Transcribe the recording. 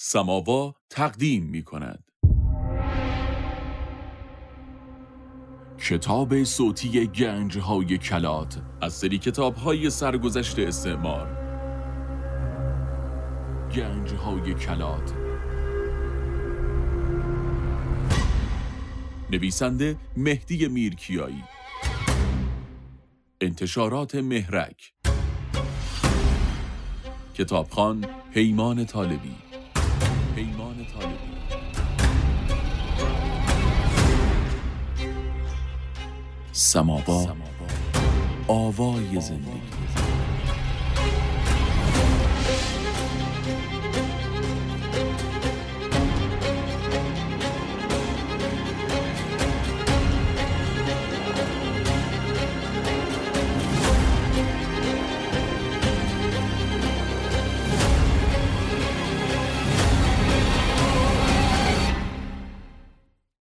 سماوا تقدیم می کند. کتاب صوتی گنج‌های کلات از سری کتاب‌های سرگذشت استعمار. گنج‌های کلات. نویسنده مهدی میرکیایی. انتشارات مهرک. کتابخوان پیمان طالبی. سماوا، آوای زندگی.